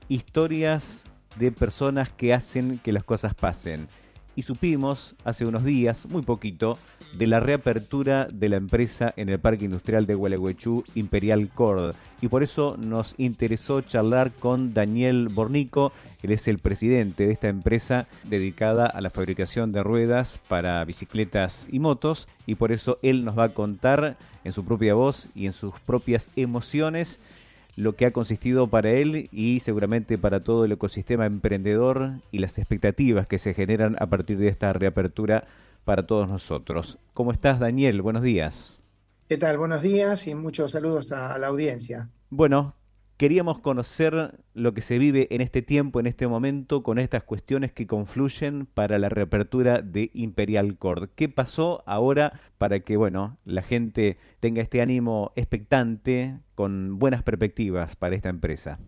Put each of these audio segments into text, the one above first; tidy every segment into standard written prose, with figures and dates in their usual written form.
historias de personas que hacen que las cosas pasen. Y supimos hace unos días, muy poquito, de la reapertura de la empresa en el Parque Industrial de Gualeguaychú, Imperial Cord. Y por eso nos interesó charlar con Daniel Bornico. Él es el presidente de esta empresa dedicada a la fabricación de ruedas para bicicletas y motos. Y por eso él nos va a contar en su propia voz y en sus propias emociones lo que ha consistido para él y seguramente para todo el ecosistema emprendedor y las expectativas que se generan a partir de esta reapertura para todos nosotros. ¿Cómo estás, Daniel? Buenos días. ¿Qué tal? Buenos días y muchos saludos a la audiencia. Bueno, queríamos conocer lo que se vive en este tiempo, en este momento, con estas cuestiones que confluyen para la reapertura de Imperial Cord. ¿Qué pasó ahora para que, bueno, la gente tenga este ánimo expectante con buenas perspectivas para esta empresa?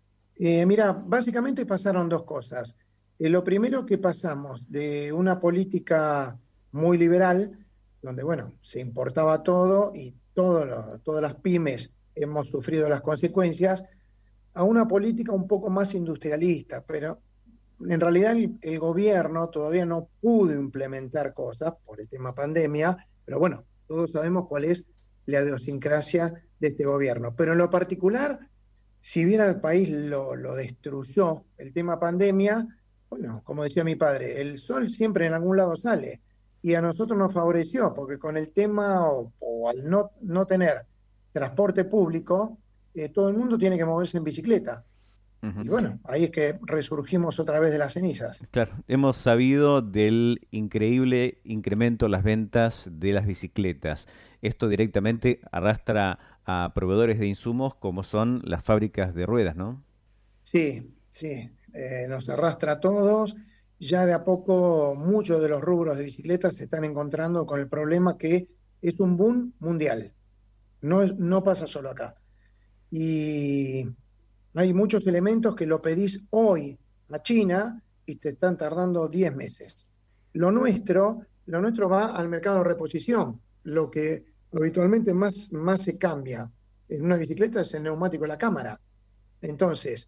Mira, básicamente pasaron dos cosas. Lo primero que pasamos de una política muy liberal, donde, bueno, se importaba todo y todas las pymes hemos sufrido las consecuencias, a una política un poco más industrialista, pero en realidad el gobierno todavía no pudo implementar cosas por el tema pandemia, pero bueno, todos sabemos cuál es la idiosincrasia de este gobierno. Pero en lo particular, si bien al país lo destruyó el tema pandemia, bueno, como decía mi padre, el sol siempre en algún lado sale y a nosotros nos favoreció porque con el tema o al no tener transporte público, todo el mundo tiene que moverse en bicicleta. Ujú. Y bueno, ahí es que resurgimos otra vez de las cenizas. Claro, hemos sabido del increíble incremento en las ventas de las bicicletas. Esto directamente arrastra a proveedores de insumos como son las fábricas de ruedas, ¿no? Sí, sí, nos arrastra a todos. Ya de a poco muchos de los rubros de bicicletas se están encontrando con el problema que es un boom mundial. No pasa solo acá. Y hay muchos elementos que lo pedís hoy a China y te están tardando 10 meses. Lo nuestro va al mercado de reposición. Lo que habitualmente más se cambia en una bicicleta es el neumático de la cámara. Entonces,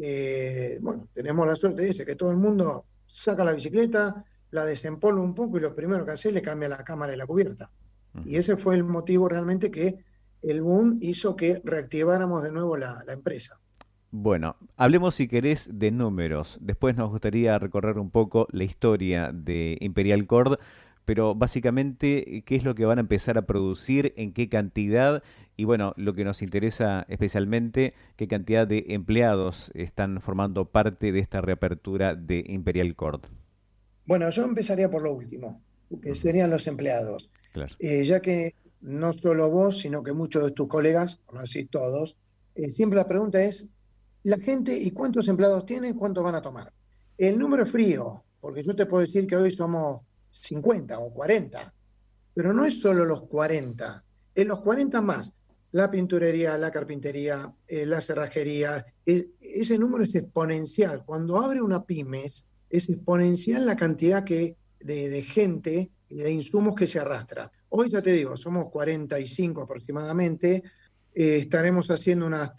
bueno, tenemos la suerte de que todo el mundo saca la bicicleta, la desempolva un poco y lo primero que hace es le cambia la cámara y la cubierta. Y Ujú. ese fue el motivo realmente que el boom hizo que reactiváramos de nuevo la empresa. Bueno, hablemos si querés de números. Después nos gustaría recorrer un poco la historia de Imperial Cord, pero básicamente, ¿qué es lo que van a empezar a producir? ¿En qué cantidad? Y bueno, lo que nos interesa especialmente, ¿qué cantidad de empleados están formando parte de esta reapertura de Imperial Cord? Bueno, yo empezaría por lo último, que Ujú. serían los empleados. Claro. Ya que no solo vos, sino que muchos de tus colegas, por no decir todos, siempre la pregunta es, la gente, ¿y cuántos empleados tienen? ¿Cuántos van a tomar? El número es frío, porque yo te puedo decir que hoy somos 50 o 40, pero no es solo los 40, es los 40 más la pinturería, la carpintería, la cerrajería. Ese número es exponencial. Cuando abre una pymes, es exponencial la cantidad de gente y de insumos que se arrastra. Hoy ya te digo, somos 45 aproximadamente, estaremos haciendo unas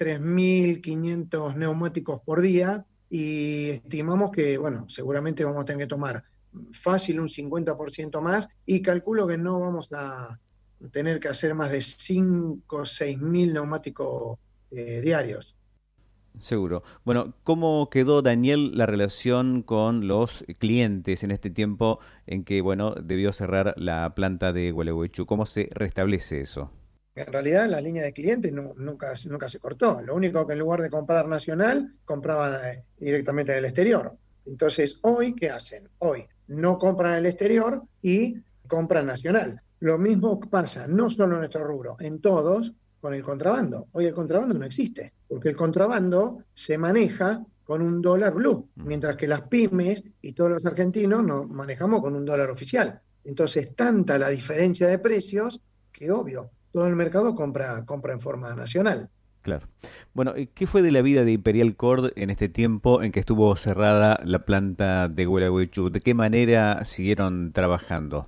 3.500 neumáticos por día y estimamos que, bueno, seguramente vamos a tener que tomar fácil un 50% más y calculo que no vamos a tener que hacer más de 5 o 6 mil neumáticos diarios. Seguro. Bueno, ¿cómo quedó, Daniel, la relación con los clientes en este tiempo en que, bueno, debió cerrar la planta de Gualeguaychú? ¿Cómo se restablece eso? En realidad la línea de clientes nunca se cortó. Lo único que en lugar de comprar nacional, compraban directamente en el exterior. Entonces, hoy, ¿qué hacen? Hoy no compran en el exterior y compran nacional. Lo mismo pasa no solo en nuestro rubro, en todos con el contrabando. Hoy el contrabando no existe, porque el contrabando se maneja con un dólar blue, Ujú. mientras que las pymes y todos los argentinos nos manejamos con un dólar oficial. Entonces, tanta la diferencia de precios que obvio, todo el mercado compra en forma nacional. Claro. Bueno, ¿qué fue de la vida de Imperial Cord en este tiempo en que estuvo cerrada la planta de Gualeguaychú? ¿De qué manera siguieron trabajando?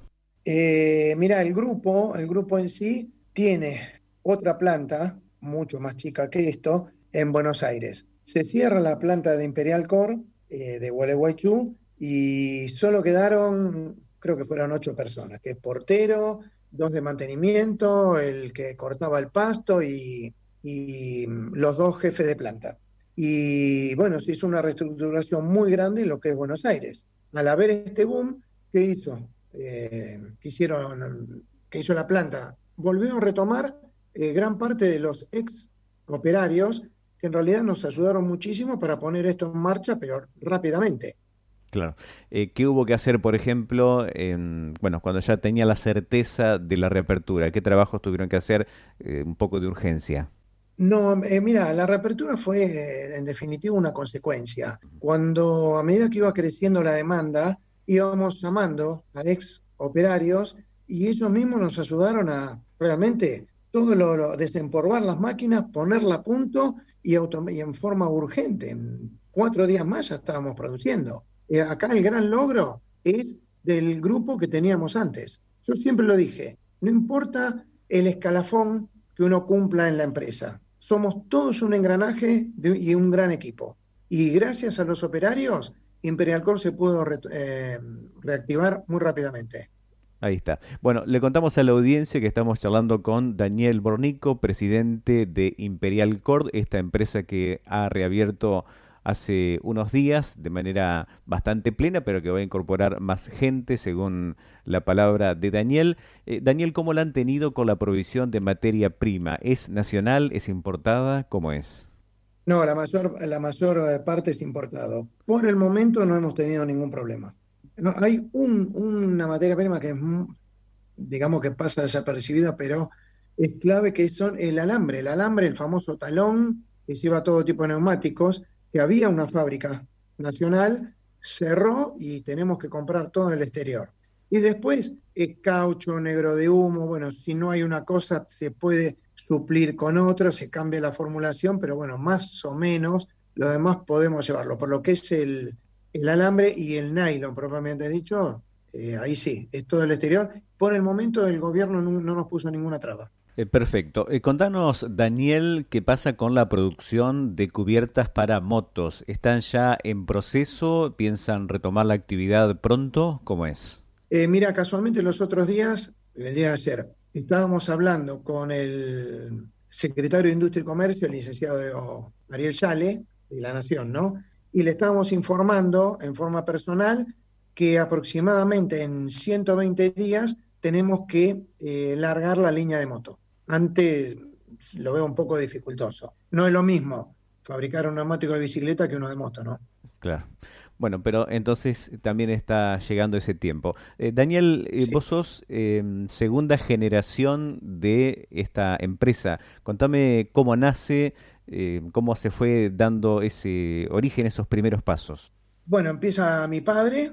Mira, el grupo en sí tiene otra planta, mucho más chica que esto, en Buenos Aires. Se cierra la planta de Imperial Core de Gualeguaychú y solo quedaron, creo que fueron 8 personas, que es portero, 2 de mantenimiento, el que cortaba el pasto y los 2 jefes de planta. Y bueno, se hizo una reestructuración muy grande en lo que es Buenos Aires. Al haber este boom, ¿qué hizo? Que hizo la planta? Volvió a retomar gran parte de los ex operarios que en realidad nos ayudaron muchísimo para poner esto en marcha, pero rápidamente. Claro. ¿Qué hubo que hacer, por ejemplo, bueno, cuando ya tenía la certeza de la reapertura? ¿Qué trabajos tuvieron que hacer un poco de urgencia? No, mira, la reapertura fue en definitiva una consecuencia. Cuando a medida que iba creciendo la demanda, íbamos llamando a ex operarios y ellos mismos nos ayudaron a realmente todo desempolvar las máquinas, ponerla a punto y en forma urgente. En 4 días más ya estábamos produciendo. Acá el gran logro es del grupo que teníamos antes. Yo siempre lo dije, no importa el escalafón que uno cumpla en la empresa. Somos todos un engranaje y un gran equipo. Y gracias a los operarios, Imperial Core se pudo reactivar muy rápidamente. Ahí está. Bueno, le contamos a la audiencia que estamos charlando con Daniel Bornico, presidente de Imperial Cord, esta empresa que ha reabierto hace unos días de manera bastante plena, pero que va a incorporar más gente, según la palabra de Daniel. Daniel, ¿cómo la han tenido con la provisión de materia prima? ¿Es nacional? ¿Es importada? ¿Cómo es? No, la mayor parte es importado. Por el momento no hemos tenido ningún problema. No, hay una materia prima que es, digamos que pasa desapercibida, pero es clave, que son el alambre, el famoso talón que lleva todo tipo de neumáticos, que había una fábrica nacional, cerró y tenemos que comprar todo en el exterior. Y después, caucho, negro de humo, bueno, si no hay una cosa, se puede suplir con otra, se cambia la formulación, pero bueno, más o menos lo demás podemos llevarlo. Por lo que es el alambre y el nylon, propiamente dicho, ahí sí, es todo el exterior. Por el momento el gobierno no nos puso ninguna traba. Perfecto. Contanos, Daniel, qué pasa con la producción de cubiertas para motos. ¿Están ya en proceso? ¿Piensan retomar la actividad pronto? ¿Cómo es? Mira, casualmente los otros días, el día de ayer, estábamos hablando con el secretario de Industria y Comercio, el licenciado Ariel Sale, de La Nación, ¿no? Y le estábamos informando en forma personal que aproximadamente en 120 días tenemos que largar la línea de moto. Antes lo veo un poco dificultoso. No es lo mismo fabricar un neumático de bicicleta que uno de moto, ¿no? Claro. Bueno, pero entonces también está llegando ese tiempo. Daniel, Sí. vos sos segunda generación de esta empresa. Contame cómo nace, cómo se fue dando ese origen, esos primeros pasos. Bueno, empieza mi padre,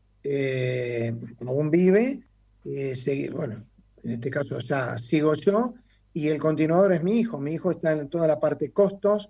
aún vive, bueno, en este caso ya sigo yo, y el continuador es mi hijo. Mi hijo está en toda la parte costos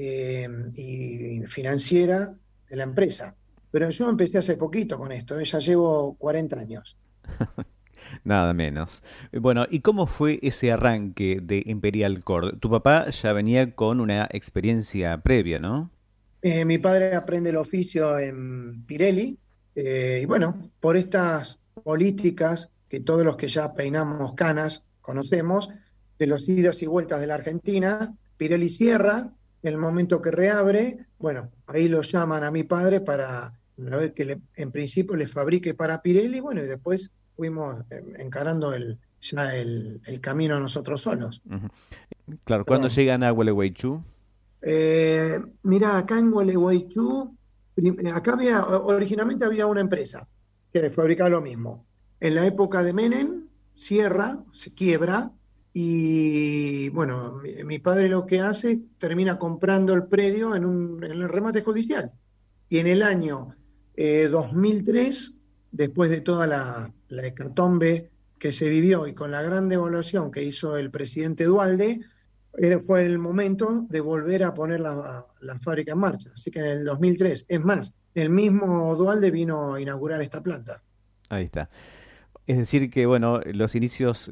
y financiera de la empresa. Pero yo empecé hace poquito con esto, ya llevo 40 años. Nada menos. Bueno, ¿y cómo fue ese arranque de Imperial Cord? Tu papá ya venía con una experiencia previa, ¿no? Mi padre aprende el oficio en Pirelli, y bueno, por estas políticas que todos los que ya peinamos canas conocemos, de los idas y vueltas de la Argentina, Pirelli cierra, el momento que reabre, bueno, ahí lo llaman a mi padre para a ver que en principio le fabrique para Pirelli, bueno, y después fuimos encarando ya el camino nosotros solos. Ujú. Claro, ¿cuándo Perdón. llegan a Gualeguaychú? Mira, acá en Gualeguaychú, acá originalmente había una empresa que fabricaba lo mismo. En la época de Menem, cierra, se quiebra, y bueno, mi padre lo que hace, termina comprando el predio en el remate judicial. Y en el año 2003, después de toda la hecatombe que se vivió y con la gran devaluación que hizo el presidente Dualde, fue el momento de volver a poner la fábrica en marcha. Así que en el 2003, es más, el mismo Dualde vino a inaugurar esta planta. Ahí está. Es decir que, bueno, los inicios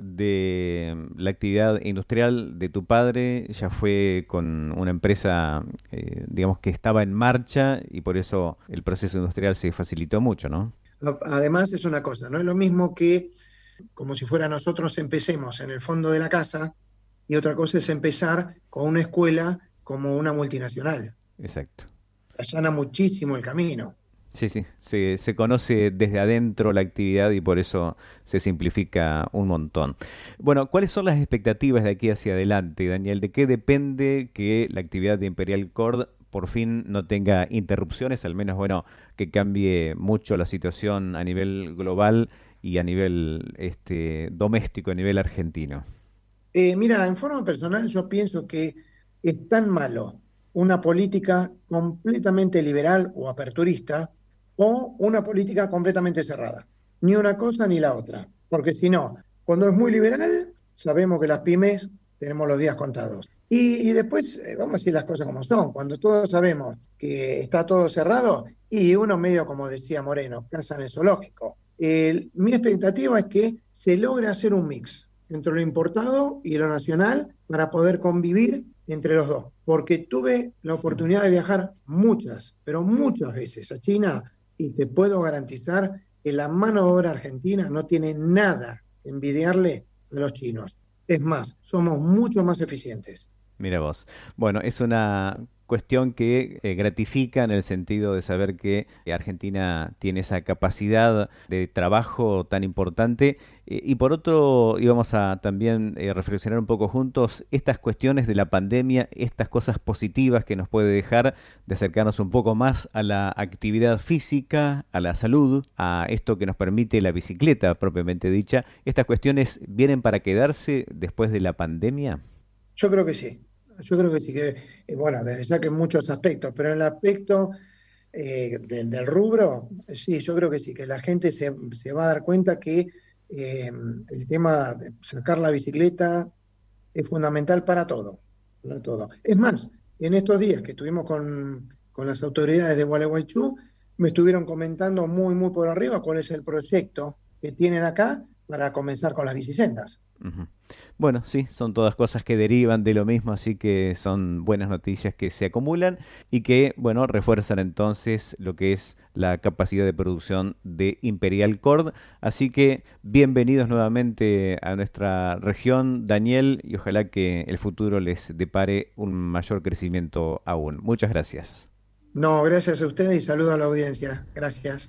de la actividad industrial de tu padre ya fue con una empresa, digamos, que estaba en marcha y por eso el proceso industrial se facilitó mucho, ¿no? Además es una cosa, no es lo mismo que como si fuera nosotros empecemos en el fondo de la casa y otra cosa es empezar con una escuela como una multinacional. Exacto. Allana muchísimo el camino. Sí, sí, se conoce desde adentro la actividad y por eso se simplifica un montón. Bueno, ¿cuáles son las expectativas de aquí hacia adelante, Daniel? ¿De qué depende que la actividad de Imperial Cord por fin no tenga interrupciones? Al menos, bueno, que cambie mucho la situación a nivel global y a nivel doméstico, a nivel argentino. Mira, en forma personal yo pienso que es tan malo una política completamente liberal o aperturista o una política completamente cerrada. Ni una cosa ni la otra. Porque si no, cuando es muy liberal, sabemos que las pymes tenemos los días contados. Y después, vamos a decir las cosas como son. Cuando todos sabemos que está todo cerrado, y uno medio, como decía Moreno, casa en el zoológico. Mi expectativa es que se logre hacer un mix entre lo importado y lo nacional para poder convivir entre los dos. Porque tuve la oportunidad de viajar muchas, pero muchas veces a China y te puedo garantizar que la mano de obra argentina no tiene nada que envidiarle a los chinos. Es más, somos mucho más eficientes. Mira vos. Bueno, es una cuestión que gratifica en el sentido de saber que Argentina tiene esa capacidad de trabajo tan importante. Y por otro, íbamos a también reflexionar un poco juntos estas cuestiones de la pandemia, estas cosas positivas que nos puede dejar de acercarnos un poco más a la actividad física, a la salud, a esto que nos permite la bicicleta propiamente dicha. ¿Estas cuestiones vienen para quedarse después de la pandemia? Yo creo que sí. Yo creo que sí, que, bueno, desde ya que en muchos aspectos, pero en el aspecto del rubro, sí, yo creo que sí, que la gente se va a dar cuenta que el tema de sacar la bicicleta es fundamental para todo, para todo. Es más, en estos días que estuvimos con las autoridades de Gualeguaychú, me estuvieron comentando muy por arriba cuál es el proyecto que tienen acá para comenzar con las bicisendas. Ujú. Bueno, sí, son todas cosas que derivan de lo mismo, así que son buenas noticias que se acumulan y que, bueno, refuerzan entonces lo que es la capacidad de producción de Imperial Cord. Así que bienvenidos nuevamente a nuestra región, Daniel, y ojalá que el futuro les depare un mayor crecimiento aún. Muchas gracias. No, gracias a ustedes y saludo a la audiencia. Gracias.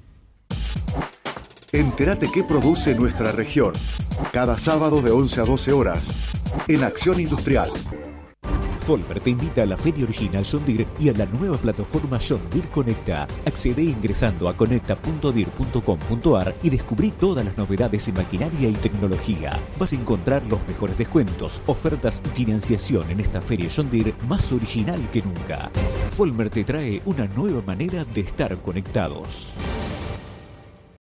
Entérate qué produce nuestra región. Cada sábado de 11 a 12 horas. En Acción Industrial. Folmer te invita a la Feria Original John Deere y a la nueva plataforma John Deere Conecta. Accede ingresando a conecta.deere.com.ar y descubrí todas las novedades en maquinaria y tecnología. Vas a encontrar los mejores descuentos, ofertas y financiación en esta Feria John Deere más original que nunca. Folmer te trae una nueva manera de estar conectados.